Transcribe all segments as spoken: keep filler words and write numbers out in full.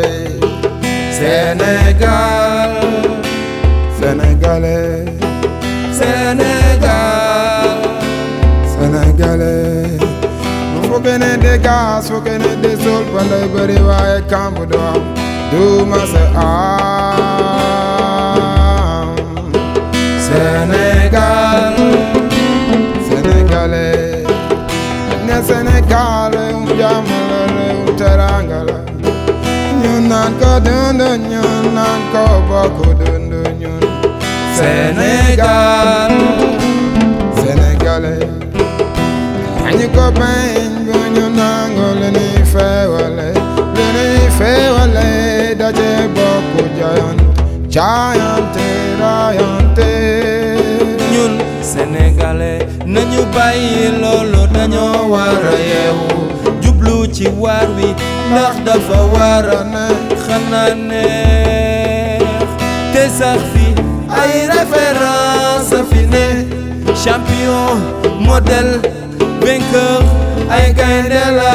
Sénégal, Sénégalais, Sénégal, Sénégalais. Nu fukene de gas, fukene de sol, balay bari waaye kambu do am. Du ma sa am. Sénégal, Sénégalais. Ne Sénégalais, um jamala, um terangala. Ñun naan ko dundu, ñun naan ko bokku dundu ñun. Sénégal, Sénégalais. Añu ko bañ bu ñu nangu li ñuy feewale, li ñuy feewale daje bokku jaayante, jaayante raayante. ñun Sénégalais nañu bàyyi loolu dañoo war a yeewu jublu ci waar wi ndax dafa war a na xanaa neex te sax fi ay référence fi ne champion modèle vainqueur ay gaynde la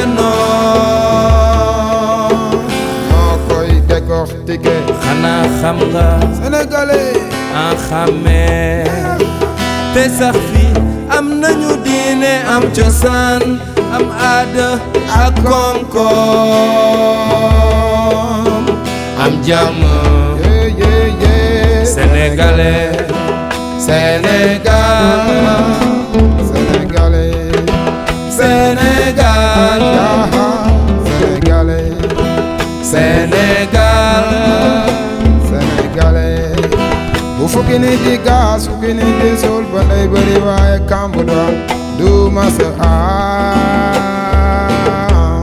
noo moo koy décortiquer. xanaa xam nga Sénégalais. a xamee te sax fi am nañu diine am cosaan am aada ak koom-koom am jàmm Yeah, yeah, yeah. Sénégalais Sénégal Sénégalais. Sénégal Sénégalais. Sénégal Sénégalais. Bu fukki nit di gas, fukki nit di sol, balay bari waaye kambu do am. Du ma sa am.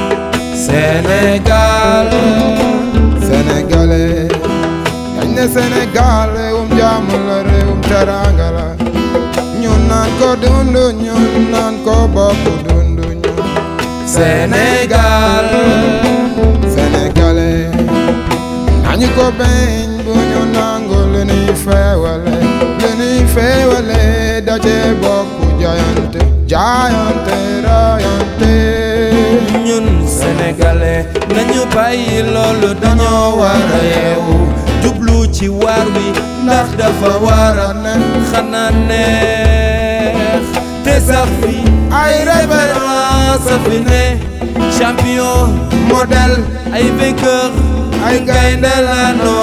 Sénégal Sénégalais. Dañ ne Sénégal réewum jàmm la, réewum teranga la. Ñun naan ko dundu, ñun naan ko bokku dundu ñun. Sénégal Sénégalais. Nañu ko bañ bu ñu nangu li ñuy feewale, li ñuy feewale daje bokku jaayante, jaayante raayante. ñun Sénégalais nañu bàyyi loolu dañoo war a yeewu jublu ci waar wi ndax dafa war a ne xanaa neex te sax fi ay référence fi ne champion modèle ay vainqueur ay gaynde la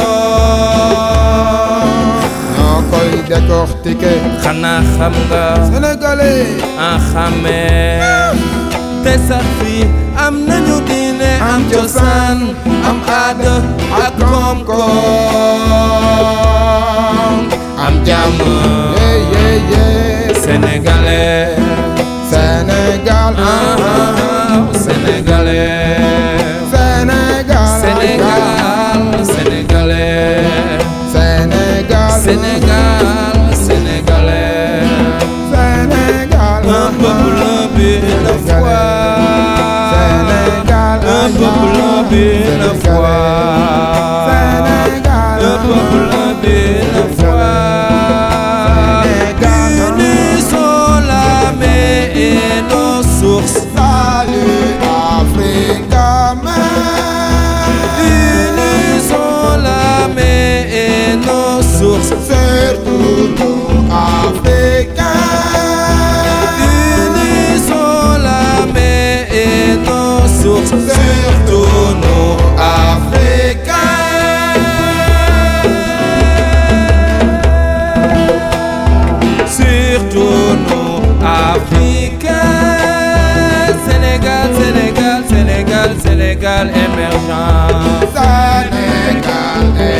noo ñoo koy décortiquer. xanaa xam nga Sénégalais. a xamee te sax fi am nañu diine am cosaan am aada ak koom-koom am jàmm Yeah, yeah, yeah. Sénégalais Sénégal. ah Sénégalais Sénégal. Sénégal Sénégalais Sénégal. Sénégal Sénégalais Sénégal. un peuple une foi Sénégal. un peuple une foi Sénégal. un peuple une foi unissons l'âme et nos sources Salut Africa, man. unissons l'âme et nos sources Surtout nous, Africains. unissons l'âme et nos sources surtout nous Africains surtout nous Africains Sénégal Sénégal Sénégal Sénégal émergent Sénégal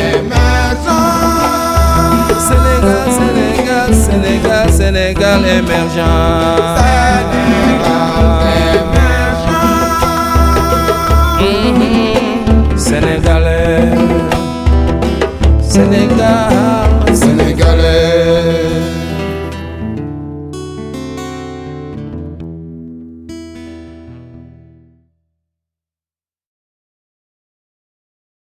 émergent. Sénégal Sénégal Sénégal Sénégal émergent Sénégal émergent. Mhm. Sénégalais Sénégal